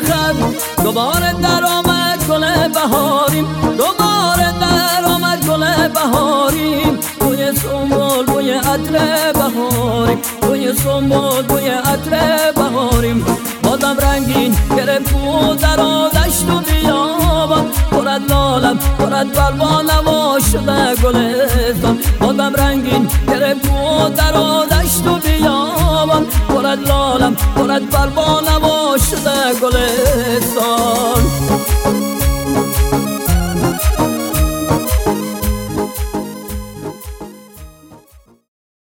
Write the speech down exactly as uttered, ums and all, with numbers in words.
زد دوباره در آمد گل بهاریم، دوباره در آمد گل بهاریم. بوی سنبل بوی عطر بهاریم، بوی سنبل بوی عطر بهاریم. بادم رنگین گرفت و در و دشت و بیابان، پرد لالم پرد پروانم و شده گلستان. بادم رنگین گرفت و در و دشت و بیابان، پرد لالم پرد پروانم و شده گلستان.